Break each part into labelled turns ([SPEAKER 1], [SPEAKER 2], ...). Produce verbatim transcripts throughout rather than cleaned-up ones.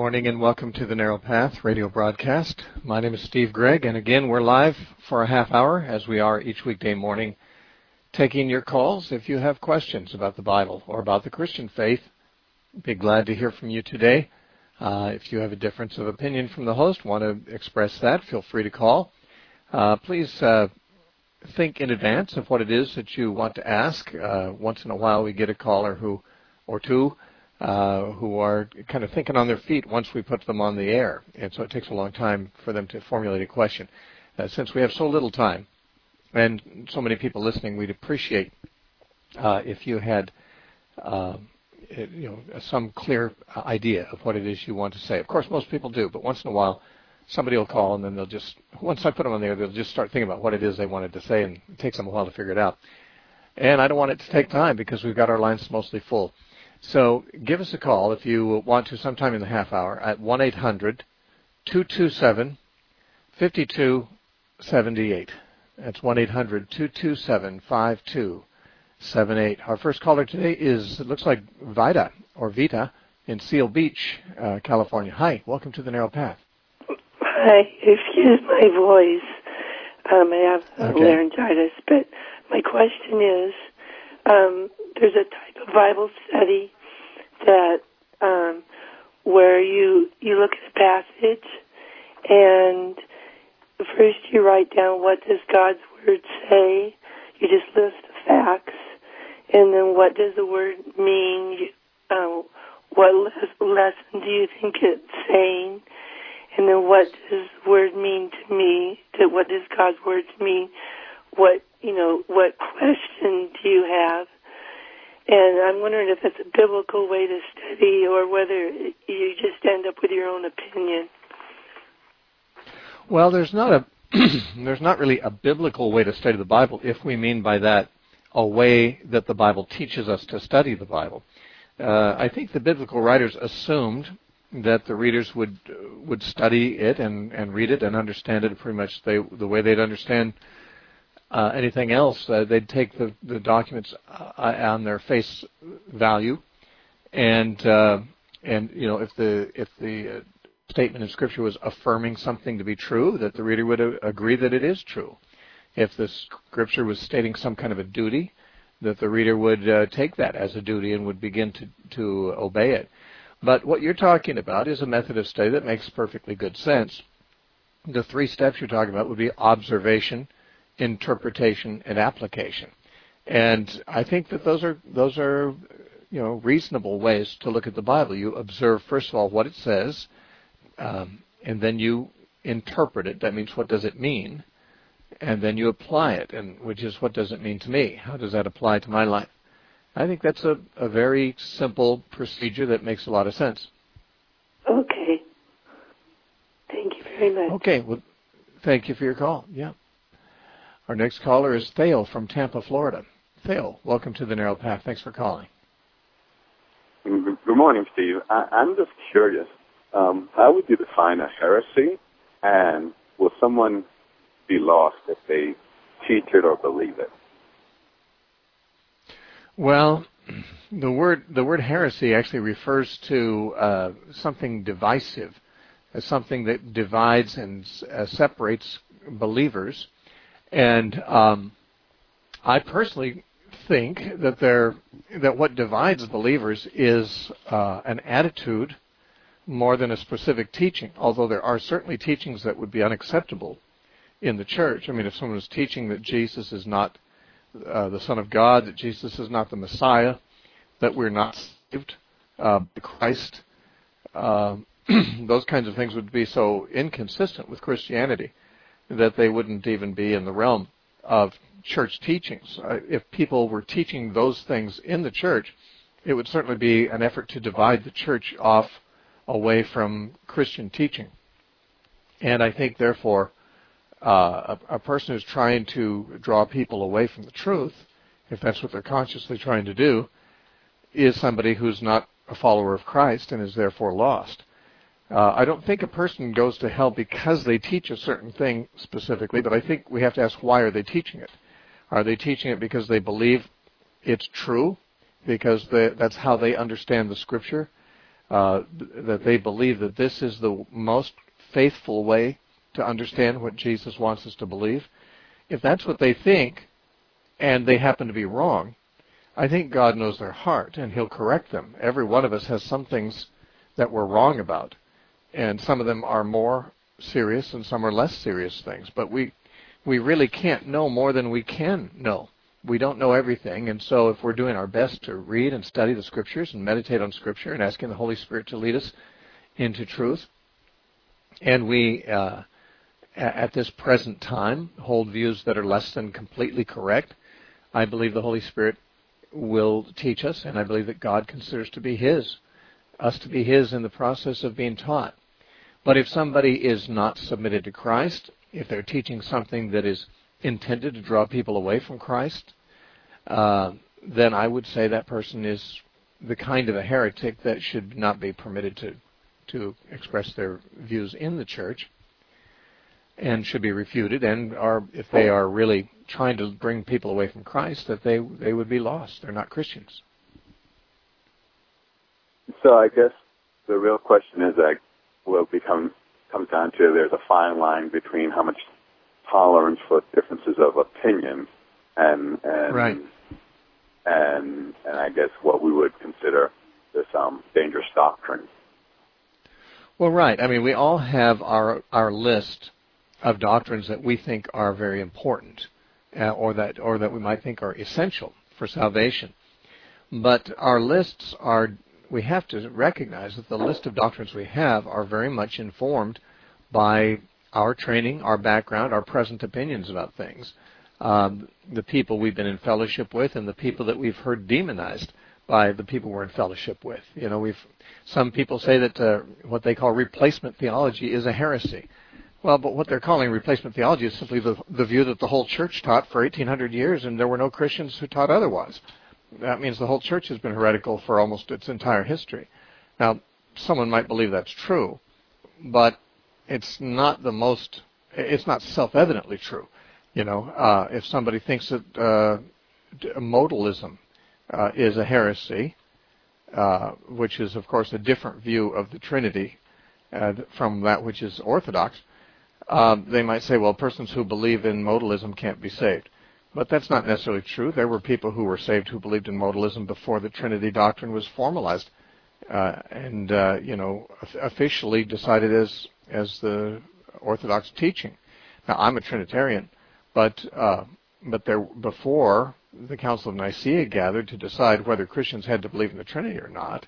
[SPEAKER 1] morning and welcome to the Narrow Path radio broadcast. My name is Steve Gregg, and again, we're live for a half hour, as we are each weekday morning, taking your calls if you have questions about the Bible or about the Christian faith. Be glad to hear from you today. Uh, if you have a difference of opinion from the host, want to express that, feel free to call. Uh, please uh, think in advance of what it is that you want to ask. Uh, once in a while, we get a caller who or two Uh, who are kind of thinking on their feet once we put them on the air. And so it takes a long time for them to formulate a question. Uh, since we have so little time and so many people listening, we'd appreciate uh, if you had uh, you know, some clear idea of what it is you want to say. Of course, most people do, but once in a while, somebody will call and then they'll just, once I put them on the air, they'll just start thinking about what it is they wanted to say, and it takes them a while to figure it out. And I don't want it to take time because we've got our lines mostly full. So give us a call if you want to sometime in the half hour at one eight hundred two two seven five two seven eight. That's one eight hundred two two seven five two seven eight. Our first caller today is, it looks like Vida, or Vita, in Seal Beach, uh, California. Hi, welcome to the Narrow Path.
[SPEAKER 2] Hi, excuse my voice. Um, I have okay. laryngitis, but my question is, um, there's a type of Bible study that um, where you you look at a passage and first you write down what does God's word say. You just list the facts, and then what does the word mean? You, uh, what les- lesson do you think it's saying? And then what does the word mean to me? To what does God's word mean? What you know? What question do you have? And I'm wondering if it's a biblical way to study or whether you just end up with your own opinion.
[SPEAKER 1] Well, there's not a there's not really a biblical way to study the Bible, if we mean by that a way that the Bible teaches us to study the Bible. Uh, I think the biblical writers assumed that the readers would would study it and, and read it and understand it pretty much they, the way they'd understand Uh, anything else. Uh, they'd take the, the documents uh, on their face value, and uh, and you know if the if the uh, statement in Scripture was affirming something to be true, that the reader would uh, agree that it is true. If the Scripture was stating some kind of a duty, that the reader would uh, take that as a duty and would begin to to obey it. But what you're talking about is a method of study that makes perfectly good sense. The three steps you're talking about would be observation, interpretation, and application. And I think that those are those are you know reasonable ways to look at the Bible. You observe first of all what it says, um, and then you interpret it. That means what does it mean, and then you apply it, and which is what does it mean to me? How does that apply to my life? I think that's a, a very simple procedure that makes a lot of sense.
[SPEAKER 2] Okay. Thank you very much.
[SPEAKER 1] Okay. Well, thank you for your call. Yeah. Our next caller is Theo from Tampa, Florida. Theo, welcome to the Narrow Path. Thanks for calling.
[SPEAKER 3] Good morning, Steve. I, I'm just curious. Um, how would you define a heresy, and will someone be lost if they teach it or believe it?
[SPEAKER 1] Well, the word the word heresy actually refers to uh, something divisive, as something that divides and uh, separates believers. And um, I personally think that there, that what divides believers is uh, an attitude more than a specific teaching, although there are certainly teachings that would be unacceptable in the church. I mean, if someone is teaching that Jesus is not uh, the Son of God, that Jesus is not the Messiah, that we're not saved uh, by Christ, uh, those kinds of things would be so inconsistent with Christianity that they wouldn't even be in the realm of church teachings. Uh, if people were teaching those things in the church, it would certainly be an effort to divide the church off away from Christian teaching. And I think, therefore, uh, a, a person who's trying to draw people away from the truth, if that's what they're consciously trying to do, is somebody who's not a follower of Christ and is therefore lost. Uh, I don't think a person goes to hell because they teach a certain thing specifically, but I think we have to ask, why are they teaching it? Are they teaching it because they believe it's true, because they, that's how they understand the Scripture? uh, that they believe that this is the most faithful way to understand what Jesus wants us to believe. If that's what they think, and they happen to be wrong, I think God knows their heart, and He'll correct them. Every one of us has some things that we're wrong about, and some of them are more serious and some are less serious things. But we we really can't know more than we can know. We don't know everything, and so if we're doing our best to read and study the Scriptures and meditate on Scripture and asking the Holy Spirit to lead us into truth, and we, uh, at this present time, hold views that are less than completely correct, I believe the Holy Spirit will teach us, and I believe that God considers to be His, us to be His in the process of being taught. But if somebody is not submitted to Christ, if they're teaching something that is intended to draw people away from Christ, uh, then I would say that person is the kind of a heretic that should not be permitted to, to express their views in the church and should be refuted. And are, if they are really trying to bring people away from Christ, that they, they would be lost. They're not Christians.
[SPEAKER 3] So I guess the real question is that will become comes down to there's a fine line between how much tolerance for differences of opinion and and
[SPEAKER 1] right.
[SPEAKER 3] and and I guess what we would consider this um, dangerous doctrine.
[SPEAKER 1] Well, right. I mean, we all have our our list of doctrines that we think are very important, uh, or that or that we might think are essential for salvation. But our lists are, we have to recognize that the list of doctrines we have are very much informed by our training, our background, our present opinions about things, um, the people we've been in fellowship with, and the people that we've heard demonized by the people we're in fellowship with. You know, we've some people say that uh, what they call replacement theology is a heresy. Well, but what they're calling replacement theology is simply the, the view that the whole church taught for eighteen hundred years, and there were no Christians who taught otherwise. That means the whole church has been heretical for almost its entire history. Now, someone might believe that's true, but it's not the most, it's not self-evidently true. You know, uh, if somebody thinks that uh, modalism uh, is a heresy, uh, which is, of course, a different view of the Trinity uh, from that which is orthodox, uh, they might say, well, persons who believe in modalism can't be saved. But that's not necessarily true. There were people who were saved who believed in modalism before the Trinity doctrine was formalized uh, and, uh, you know, officially decided as as the Orthodox teaching. Now, I'm a Trinitarian, but uh, but there before the Council of Nicaea gathered to decide whether Christians had to believe in the Trinity or not,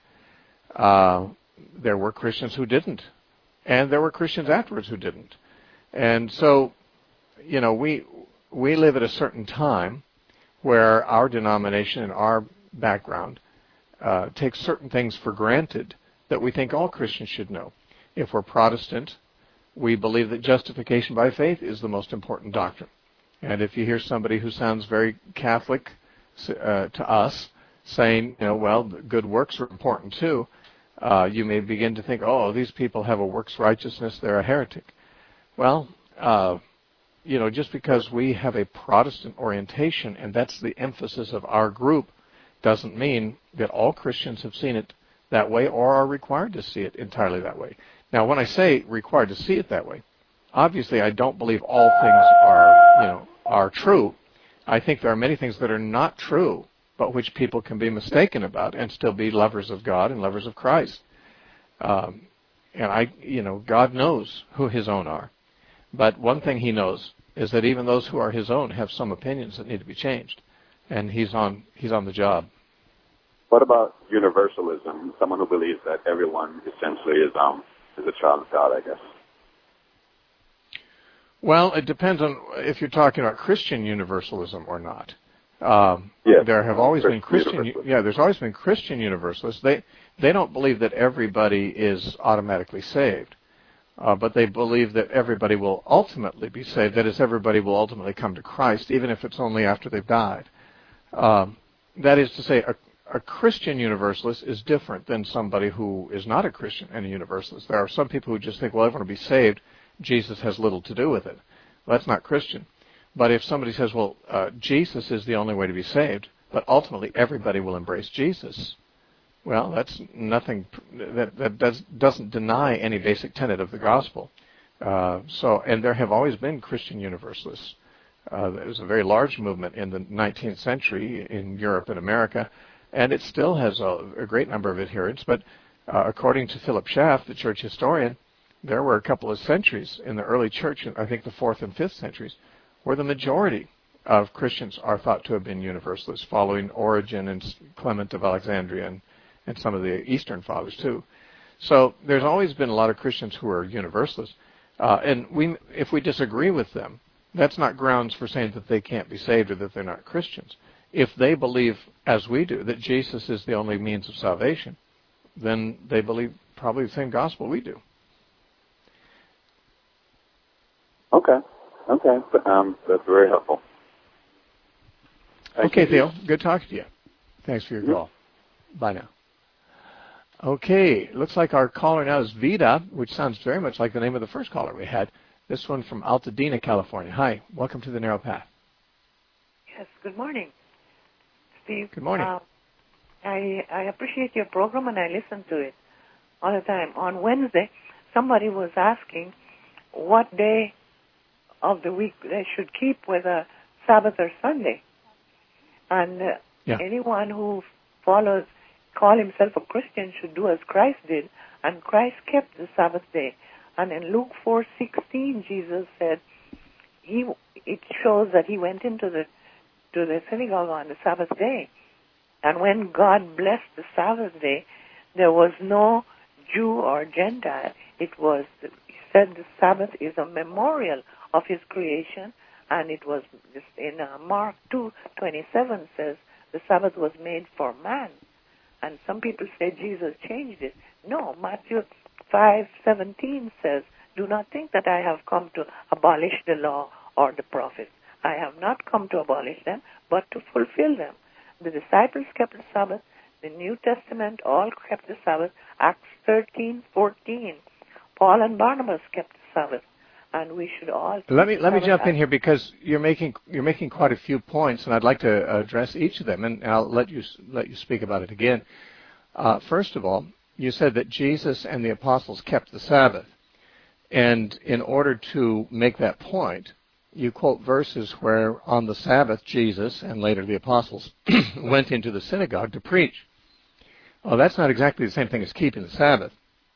[SPEAKER 1] uh, there were Christians who didn't, and there were Christians afterwards who didn't. And so, you know, we... We live at a certain time where our denomination and our background uh, takes certain things for granted that we think all Christians should know. If we're Protestant, we believe that justification by faith is the most important doctrine. And if you hear somebody who sounds very Catholic uh, to us saying, you know, well, good works are important too, uh, you may begin to think, oh, these people have a works righteousness, they're a heretic. Well, uh, you know, just because we have a Protestant orientation and that's the emphasis of our group doesn't mean that all Christians have seen it that way or are required to see it entirely that way. Now, when I say required to see it that way, obviously I don't believe all things are, you know, are true. I think there are many things that are not true, but which people can be mistaken about and still be lovers of God and lovers of Christ. Um, and I, you know, God knows who His own are. But one thing He knows is that even those who are His own have some opinions that need to be changed, and He's on He's on the job.
[SPEAKER 3] What about universalism? Someone who believes that everyone essentially is um is a child of God, I guess.
[SPEAKER 1] Well, it depends on if you're talking about Christian universalism or not. Um,
[SPEAKER 3] yes.
[SPEAKER 1] There have always
[SPEAKER 3] Christian
[SPEAKER 1] been Christian, yeah. There's always been Christian universalists. They they don't believe that everybody is automatically saved. Uh, but they believe that everybody will ultimately be saved. That is, everybody will ultimately come to Christ, even if it's only after they've died. Um, that is to say, a, a Christian universalist is different than somebody who is not a Christian and a universalist. There are some people who just think, well, everyone will be saved. Jesus has little to do with it. Well, that's not Christian. But if somebody says, well, uh, Jesus is the only way to be saved, but ultimately everybody will embrace Jesus, Well, that's nothing that that does doesn't deny any basic tenet of the gospel. Uh, so, and there have always been Christian universalists. Uh, there was a very large movement in the nineteenth century in Europe and America, and it still has a, a great number of adherents. But uh, according to Philip Schaff, the church historian, there were a couple of centuries in the early church, I think the fourth and fifth centuries, where the majority of Christians are thought to have been universalists, following Origen and Clement of Alexandria and, and some of the Eastern fathers too. So there's always been a lot of Christians who are universalists, uh, and we, if we disagree with them, that's not grounds for saying that they can't be saved or that they're not Christians. If they believe, as we do, that Jesus is the only means of salvation, then they believe probably the same gospel we do.
[SPEAKER 3] Okay. Okay. Um, that's very helpful. Thank
[SPEAKER 1] okay,
[SPEAKER 3] you.
[SPEAKER 1] Theo. Good talking to you. Thanks for your mm-hmm. call. Bye now. Okay. Looks like our caller now is Vida, which sounds very much like the name of the first caller we had. This one from Altadena, California. Hi. Welcome to the Narrow Path.
[SPEAKER 4] Yes. Good morning, Steve.
[SPEAKER 1] Good morning.
[SPEAKER 4] Uh, I, I appreciate your program, and I listen to it all the time. On Wednesday, somebody was asking what day of the week they should keep, whether Sabbath or Sunday. And uh,
[SPEAKER 1] yeah.
[SPEAKER 4] anyone who follows, call himself a Christian, should do as Christ did, and Christ kept the Sabbath day. And in Luke four sixteen, Jesus said, he it shows that he went into the to the synagogue on the Sabbath day. And when God blessed the Sabbath day, there was no Jew or Gentile. It was, he said the Sabbath is a memorial of his creation, and it was just in uh, Mark two twenty-seven says the Sabbath was made for man. And some people say Jesus changed it. No, Matthew five seventeen says, do not think that I have come to abolish the law or the prophets. I have not come to abolish them, but to fulfill them. The disciples kept the Sabbath. The New Testament all kept the Sabbath. Acts thirteen fourteen. Paul and Barnabas kept the Sabbath. And we should all.
[SPEAKER 1] Let me let me jump in here because you're making you're making quite a few points, and I'd like to address each of them, and I'll let you let you speak about it again. Uh, first of all, you said that Jesus and the apostles kept the Sabbath, and in order to make that point, you quote verses where on the Sabbath Jesus and later the apostles went into the synagogue to preach. Well, that's not exactly the same thing as keeping the Sabbath.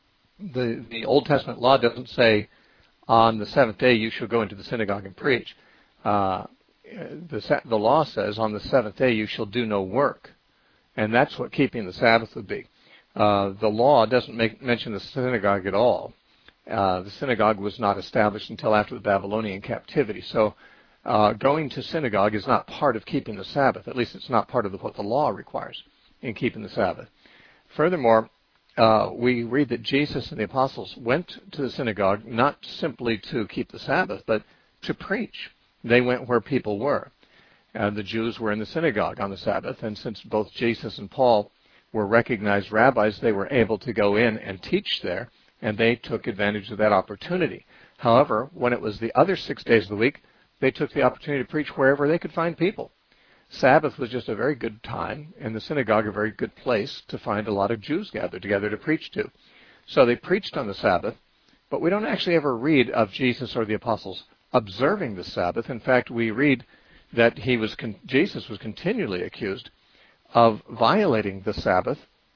[SPEAKER 1] The the Old Testament law doesn't say, on the seventh day you shall go into the synagogue and preach. Uh, the, the law says on the seventh day you shall do no work. And that's what keeping the Sabbath would be. Uh, the law doesn't make, mention the synagogue at all. Uh, the synagogue was not established until after the Babylonian captivity. So uh, going to synagogue is not part of keeping the Sabbath. At least it's not part of the, what the law requires in keeping the Sabbath. Furthermore, Uh, we read that Jesus and the apostles went to the synagogue not simply to keep the Sabbath, but to preach. They went where people were. Uh, the Jews were in the synagogue on the Sabbath, and since both Jesus and Paul were recognized rabbis, they were able to go in and teach there, and they took advantage of that opportunity. However, when it was the other six days of the week, they took the opportunity to preach wherever they could find people. Sabbath was just a very good time, and the synagogue a very good place to find a lot of Jews gathered together to preach to. So they preached on the Sabbath, but we don't actually ever read of Jesus or the apostles observing the Sabbath. In fact, we read that he was con- Jesus was continually accused of violating the Sabbath,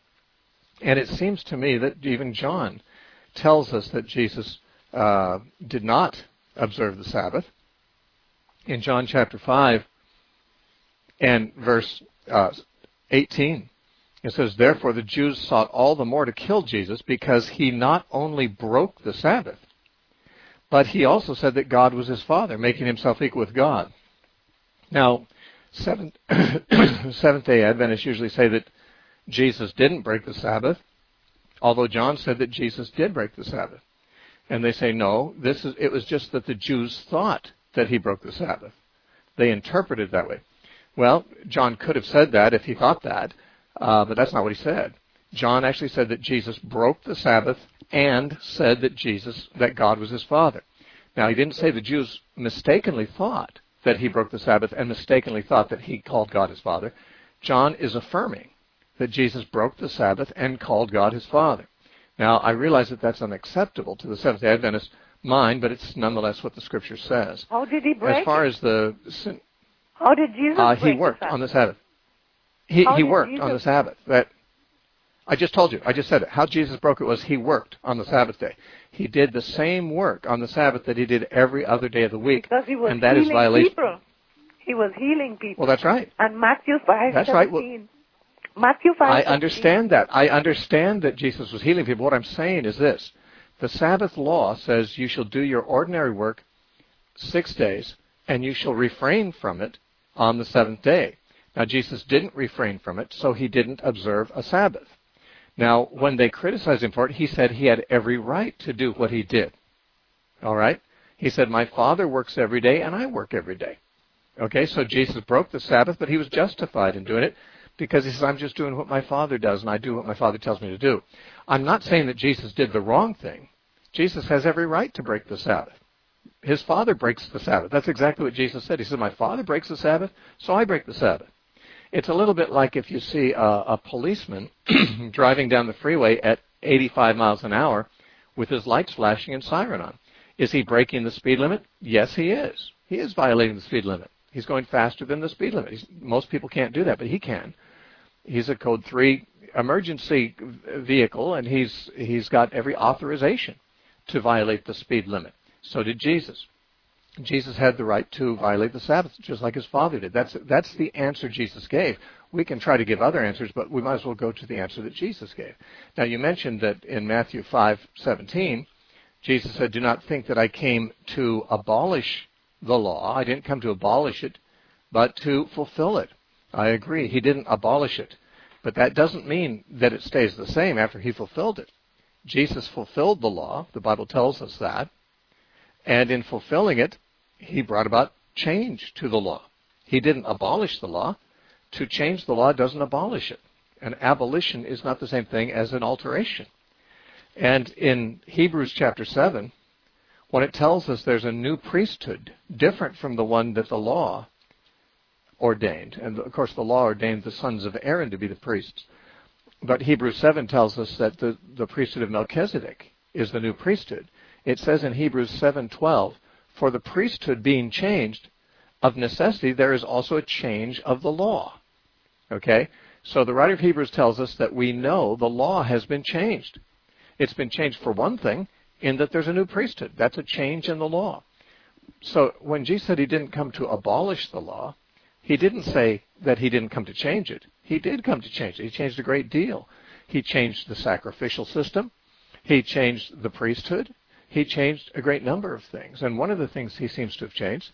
[SPEAKER 1] and it seems to me that even John tells us that Jesus uh, did not observe the Sabbath. In John chapter five, and verse uh, eighteen, it says, therefore the Jews sought all the more to kill Jesus because he not only broke the Sabbath, but he also said that God was his Father, making himself equal with God. Now, seventh, Seventh-day Adventists usually say that Jesus didn't break the Sabbath, although John said that Jesus did break the Sabbath. And they say, no, this is it was just that the Jews thought that he broke the Sabbath. They interpreted it that way. Well, John could have said that if he thought that, uh, but that's not what he said. John actually said that Jesus broke the Sabbath and said that Jesus, that God was his Father. Now, he didn't say the Jews mistakenly thought that he broke the Sabbath and mistakenly thought that he called God his Father. John is affirming that Jesus broke the Sabbath and called God his Father. Now, I realize that that's unacceptable to the Seventh-day Adventist mind, but it's nonetheless what the Scripture says.
[SPEAKER 4] How did he break
[SPEAKER 1] As far
[SPEAKER 4] it?
[SPEAKER 1] as the sin,
[SPEAKER 4] How did Jesus
[SPEAKER 1] uh,
[SPEAKER 4] break
[SPEAKER 1] he worked
[SPEAKER 4] the
[SPEAKER 1] on the Sabbath. He,
[SPEAKER 4] How
[SPEAKER 1] he
[SPEAKER 4] did
[SPEAKER 1] worked
[SPEAKER 4] Jesus...
[SPEAKER 1] on the Sabbath. That I just told you. I just said it. How Jesus broke it was he worked on the Sabbath day. He did the same work on the Sabbath that he did every other day of the week,
[SPEAKER 4] because he was
[SPEAKER 1] and that is
[SPEAKER 4] healing
[SPEAKER 1] violation.
[SPEAKER 4] people. He was healing people.
[SPEAKER 1] Well, that's right.
[SPEAKER 4] And Matthew five
[SPEAKER 1] That's
[SPEAKER 4] seventeen.
[SPEAKER 1] right. Well,
[SPEAKER 4] Matthew five.
[SPEAKER 1] I understand that. I understand that Jesus was healing people. What I'm saying is this. The Sabbath law says you shall do your ordinary work six days, and you shall refrain from it on the seventh day. Now, Jesus didn't refrain from it, so he didn't observe a Sabbath. Now, when they criticized him for it, he said he had every right to do what he did. All right? He said, my Father works every day, and I work every day. Okay, so Jesus broke the Sabbath, but he was justified in doing it because he says, I'm just doing what my Father does, and I do what my Father tells me to do. I'm not saying that Jesus did the wrong thing. Jesus has every right to break the Sabbath. His Father breaks the Sabbath. That's exactly what Jesus said. He said, my Father breaks the Sabbath, so I break the Sabbath. It's a little bit like if you see a, a policeman driving down the freeway at eighty-five miles an hour with his lights flashing and siren on. Is he breaking the speed limit? Yes, he is. He is violating the speed limit. He's going faster than the speed limit. He's, most people can't do that, but he can. He's a Code three emergency vehicle, and he's he's got every authorization to violate the speed limit. So did Jesus. Jesus had the right to violate the Sabbath, just like his Father did. That's that's the answer Jesus gave. We can try to give other answers, but we might as well go to the answer that Jesus gave. Now, you mentioned that in Matthew five seventeen, Jesus said, do not think that I came to abolish the law. I didn't come to abolish it, but to fulfill it. I agree. He didn't abolish it. But that doesn't mean that it stays the same after he fulfilled it. Jesus fulfilled the law. The Bible tells us that. And in fulfilling it, he brought about change to the law. He didn't abolish the law. To change the law doesn't abolish it. An abolition is not the same thing as an alteration. And in Hebrews chapter seven, when it tells us there's a new priesthood, different from the one that the law ordained. And, of course, the law ordained the sons of Aaron to be the priests. But Hebrews seven tells us that the, the priesthood of Melchizedek is the new priesthood. It says in Hebrews seven twelve, for the priesthood being changed, of necessity there is also a change of the law. Okay? So the writer of Hebrews tells us that we know the law has been changed. It's been changed for one thing, in that there's a new priesthood. That's a change in the law. So when Jesus said he didn't come to abolish the law, he didn't say that he didn't come to change it. He did come to change it. He changed a great deal. He changed the sacrificial system. He changed the priesthood. He changed a great number of things. And one of the things he seems to have changed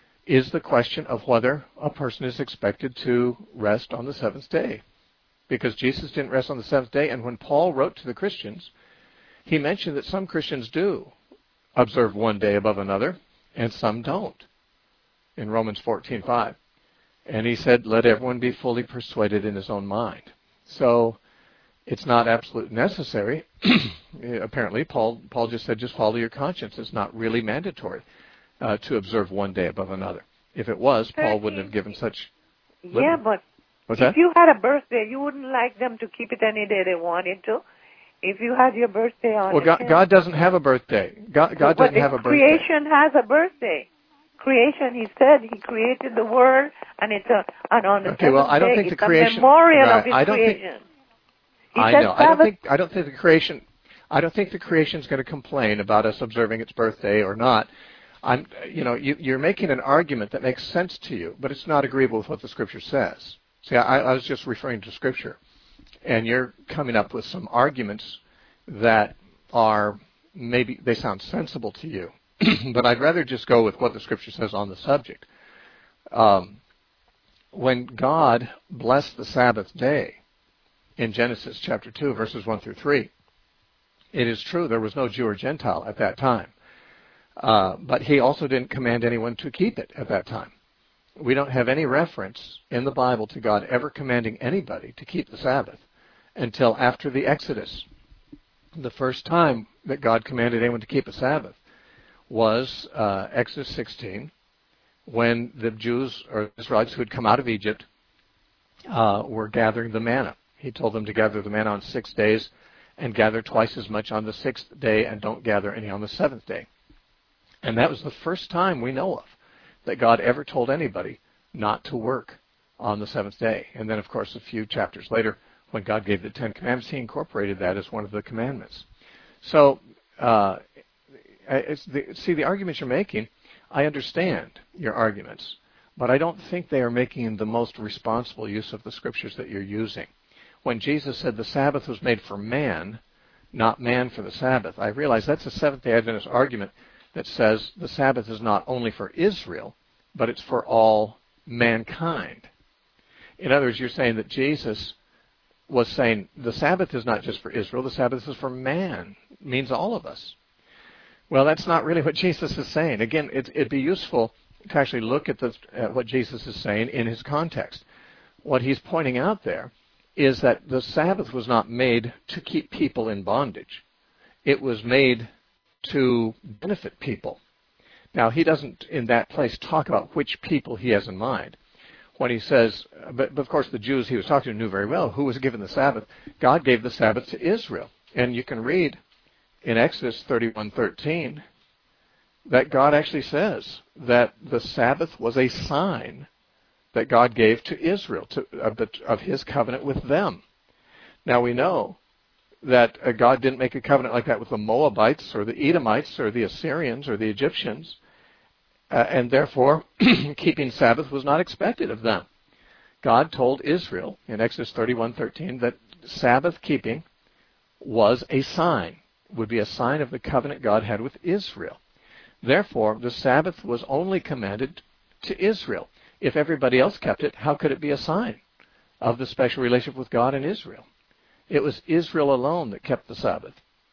[SPEAKER 1] is the question of whether a person is expected to rest on the seventh day. Because Jesus didn't rest on the seventh day, and when Paul wrote to the Christians, he mentioned that some Christians do observe one day above another, and some don't, in Romans fourteen five. And he said, let everyone be fully persuaded in his own mind. So it's not absolutely necessary. Apparently, Paul Paul just said, just follow your conscience. It's not really mandatory uh, to observe one day above another. If it was, Paul wouldn't have given such...
[SPEAKER 4] Yeah, but
[SPEAKER 1] What's
[SPEAKER 4] if
[SPEAKER 1] that?
[SPEAKER 4] you had a birthday, you wouldn't like them to keep it any day they wanted to. If you had your birthday on
[SPEAKER 1] Well, God, God doesn't have a birthday. God, God
[SPEAKER 4] but
[SPEAKER 1] doesn't have a birthday.
[SPEAKER 4] Creation has a birthday. Creation, he said, he created the world, and it's a, and on the
[SPEAKER 1] Okay, well,
[SPEAKER 4] seventh
[SPEAKER 1] I don't
[SPEAKER 4] day,
[SPEAKER 1] think the
[SPEAKER 4] it's
[SPEAKER 1] creation-
[SPEAKER 4] a memorial
[SPEAKER 1] right,
[SPEAKER 4] of his
[SPEAKER 1] I don't think-
[SPEAKER 4] creation. He
[SPEAKER 1] I
[SPEAKER 4] said
[SPEAKER 1] know. I don't
[SPEAKER 4] Sabbath-
[SPEAKER 1] think. I don't think the creation. I don't think the creation is going to complain about us observing its birthday or not. I'm. You know, you, you're making an argument that makes sense to you, but it's not agreeable with what the Scripture says. See, I, I was just referring to Scripture, and you're coming up with some arguments that are maybe they sound sensible to you, but I'd rather just go with what the Scripture says on the subject. Um, when God blessed the Sabbath day in Genesis chapter two, verses one through three, it is true there was no Jew or Gentile at that time, uh, but he also didn't command anyone to keep it at that time. We don't have any reference in the Bible to God ever commanding anybody to keep the Sabbath until after the Exodus. The first time that God commanded anyone to keep a Sabbath was uh, Exodus sixteen, when the Jews or Israelites who had come out of Egypt uh, were gathering the manna. He told them to gather the manna on six days and gather twice as much on the sixth day and don't gather any on the seventh day. And that was the first time we know of that God ever told anybody not to work on the seventh day. And then, of course, a few chapters later, when God gave the Ten Commandments, he incorporated that as one of the commandments. So, uh, it's the, see, the arguments you're making, I understand your arguments, but I don't think they are making the most responsible use of the scriptures that you're using. When Jesus said the Sabbath was made for man, not man for the Sabbath, I realize that's a Seventh-day Adventist argument that says the Sabbath is not only for Israel, but it's for all mankind. In other words, you're saying that Jesus was saying the Sabbath is not just for Israel, the Sabbath is for man. It means all of us. Well, that's not really what Jesus is saying. Again, it, it'd be useful to actually look at, the, at what Jesus is saying in his context. What he's pointing out there is that the Sabbath was not made to keep people in bondage. It was made to benefit people. Now, he doesn't in that place talk about which people he has in mind. When he says, but, but of course the Jews he was talking to knew very well who was given the Sabbath. God gave the Sabbath to Israel. And you can read in Exodus thirty-one thirteen that God actually says that the Sabbath was a sign that God gave to Israel, to, of, the, of his covenant with them. Now we know that uh, God didn't make a covenant like that with the Moabites or the Edomites or the Assyrians or the Egyptians, uh, and therefore keeping Sabbath was not expected of them. God told Israel in Exodus thirty-one thirteen that Sabbath keeping was a sign, would be a sign of the covenant God had with Israel. Therefore, the Sabbath was only commanded to Israel. If everybody else kept it, how could it be a sign of the special relationship with God and Israel? It was Israel alone that kept the Sabbath.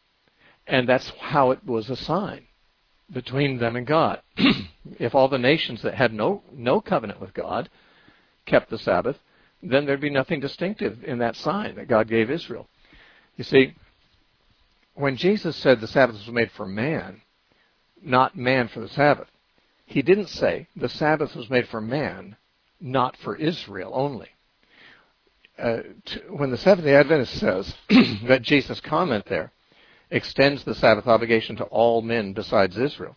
[SPEAKER 1] And that's how it was a sign between them and God. If all the nations that had no, no covenant with God kept the Sabbath, then there'd be nothing distinctive in that sign that God gave Israel. You see, when Jesus said the Sabbath was made for man, not man for the Sabbath, he didn't say the Sabbath was made for man, not for Israel only. Uh, to, when the Seventh-day Adventist says that Jesus' comment there extends the Sabbath obligation to all men besides Israel,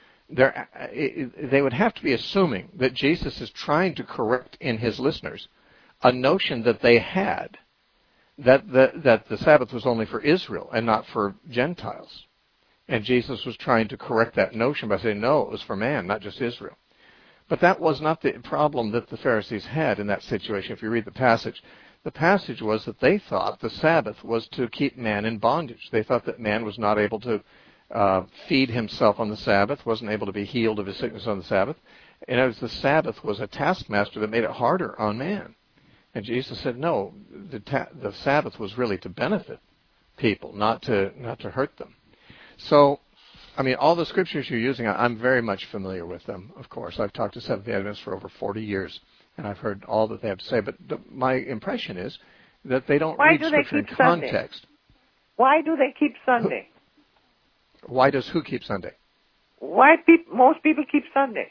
[SPEAKER 1] it, they would have to be assuming that Jesus is trying to correct in his listeners a notion that they had, that the, that the Sabbath was only for Israel and not for Gentiles. And Jesus was trying to correct that notion by saying, no, it was for man, not just Israel. But that was not the problem that the Pharisees had in that situation. If you read the passage, the passage was that they thought the Sabbath was to keep man in bondage. They thought that man was not able to uh, feed himself on the Sabbath, wasn't able to be healed of his sickness on the Sabbath. And it was the Sabbath was a taskmaster that made it harder on man. And Jesus said, no, the, ta- the Sabbath was really to benefit people, not to not to hurt them. So, I mean, all the scriptures you're using, I'm very much familiar with them, of course. I've talked to Seventh-day Adventists for over forty years, and I've heard all that they have to say. But the, my impression is that they don't
[SPEAKER 4] Why
[SPEAKER 1] read
[SPEAKER 4] do
[SPEAKER 1] scripture in
[SPEAKER 4] keep Sunday?
[SPEAKER 1] context.
[SPEAKER 4] Why do they keep Sunday?
[SPEAKER 1] Who, why does who keep Sunday?
[SPEAKER 4] Why peop, most people keep Sunday?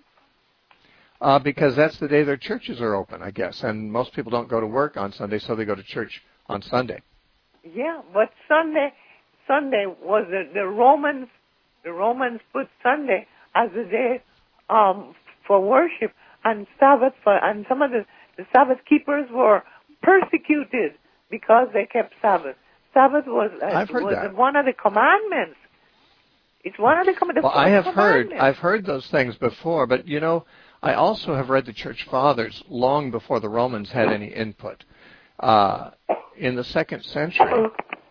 [SPEAKER 1] Uh, because that's the day their churches are open, I guess. And most people don't go to work on Sunday, so they go to church on Sunday.
[SPEAKER 4] Yeah, but Sunday... Sunday was the, the Romans. The Romans put Sunday as a day um, for worship and Sabbath for, and some of the, the Sabbath keepers were persecuted because they kept Sabbath. Sabbath was, uh,
[SPEAKER 1] I've heard
[SPEAKER 4] was
[SPEAKER 1] that.
[SPEAKER 4] one of the commandments. It's one of the, com- the
[SPEAKER 1] well, I have
[SPEAKER 4] commandments.
[SPEAKER 1] heard I've heard those things before, but you know, I also have read the Church Fathers long before the Romans had any input. Uh, in the second century,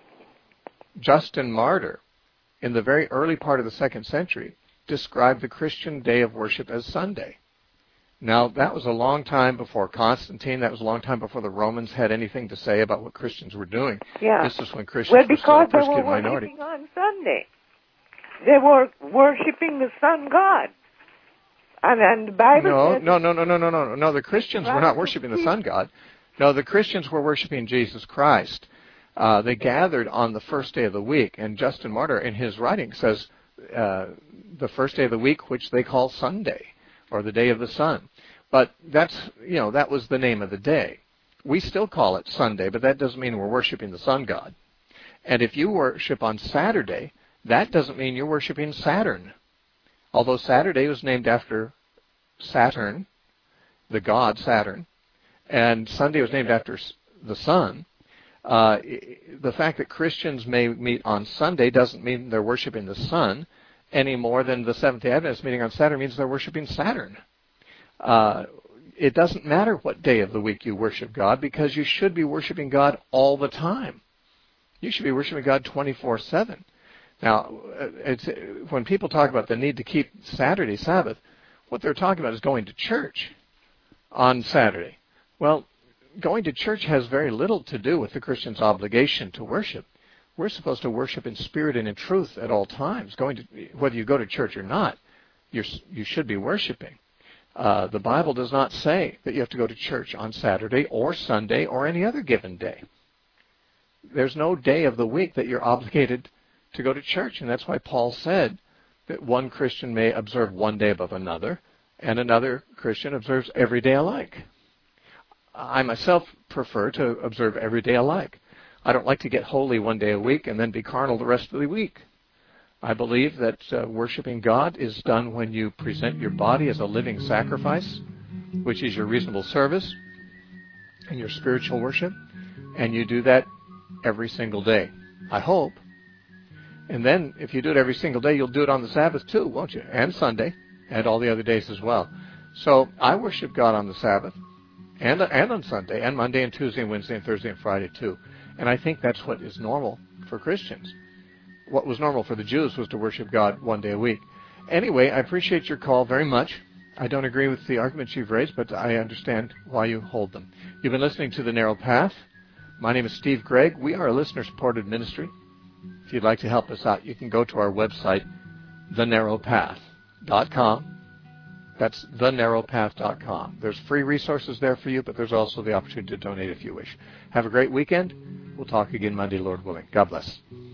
[SPEAKER 1] Justin Martyr, in the very early part of the second century, described the Christian day of worship as Sunday. Now, that was a long time before Constantine. That was a long time before the Romans had anything to say about what Christians were doing.
[SPEAKER 4] Yeah.
[SPEAKER 1] This is when Christians
[SPEAKER 4] well,
[SPEAKER 1] were still a
[SPEAKER 4] because they
[SPEAKER 1] persecuted
[SPEAKER 4] were
[SPEAKER 1] minority.
[SPEAKER 4] worshiping on Sunday. They were worshiping the sun god. And, and the Bible
[SPEAKER 1] No,
[SPEAKER 4] says...
[SPEAKER 1] no, no, no, no, no, no, no. The Christians were not worshiping the sun god. No, the Christians were worshiping Jesus Christ. Uh, they gathered on the first day of the week, and Justin Martyr, in his writing, says uh, the first day of the week, which they call Sunday, or the day of the sun. But that's, you know, that was the name of the day. We still call it Sunday, but that doesn't mean we're worshiping the sun god. And if you worship on Saturday, that doesn't mean you're worshiping Saturn. Although Saturday was named after Saturn, the god Saturn, and Sunday was named after the sun, uh, the fact that Christians may meet on Sunday doesn't mean they're worshiping the sun any more than the Seventh-day Adventists meeting on Saturn means they're worshiping Saturn. Uh, it doesn't matter what day of the week you worship God, because you should be worshiping God all the time. You should be worshiping God twenty-four seven. Now, it's, when people talk about the need to keep Saturday Sabbath, what they're talking about is going to church on Saturday. Well, going to church has very little to do with the Christian's obligation to worship. We're supposed to worship in spirit and in truth at all times. Going to, whether you go to church or not, you're, you should be worshiping. Uh, the Bible does not say that you have to go to church on Saturday or Sunday or any other given day. There's no day of the week that you're obligated to go to church, and that's why Paul said that one Christian may observe one day above another, and another Christian observes every day alike. I myself prefer to observe every day alike. I don't like to get holy one day a week and then be carnal the rest of the week. I believe that uh, worshiping God is done when you present your body as a living sacrifice, which is your reasonable service and your spiritual worship, and you do that every single day, I hope. And then if you do it every single day, you'll do it on the Sabbath too, won't you? And Sunday, and all the other days as well. So I worship God on the Sabbath, and, and on Sunday, and Monday, and Tuesday, and Wednesday, and Thursday, and Friday too. And I think that's what is normal for Christians. What was normal for the Jews was to worship God one day a week. Anyway, I appreciate your call very much. I don't agree with the arguments you've raised, but I understand why you hold them. You've been listening to The Narrow Path. My name is Steve Gregg. We are a listener-supported ministry. If you'd like to help us out, you can go to our website, the narrow path dot com. That's the narrow path dot com. There's free resources there for you, but there's also the opportunity to donate if you wish. Have a great weekend. We'll talk again Monday, Lord willing. God bless.